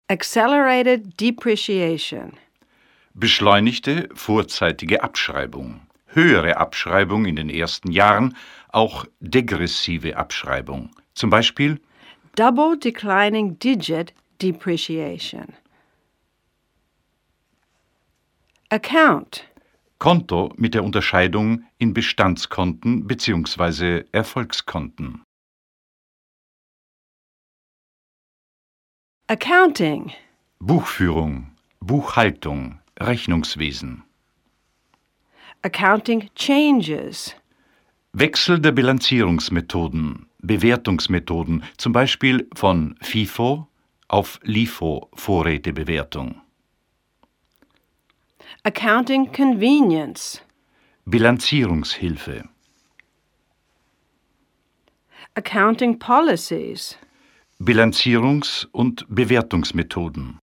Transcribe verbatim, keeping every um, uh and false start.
Accelerated depreciation. Beschleunigte vorzeitige Abschreibung, höhere Abschreibung in den ersten Jahren, auch degressive Abschreibung. Zum Beispiel Double declining digit depreciation. Account. Konto mit der Unterscheidung in Bestandskonten bzw. Erfolgskonten. Accounting. Buchführung, Buchhaltung, Rechnungswesen. Accounting changes. Wechsel der Bilanzierungsmethoden, Bewertungsmethoden, zum Beispiel von FIFO auf LIFO-Vorrätebewertung. Accounting convenience. Bilanzierungshilfe. Accounting policies. Bilanzierungs- und Bewertungsmethoden.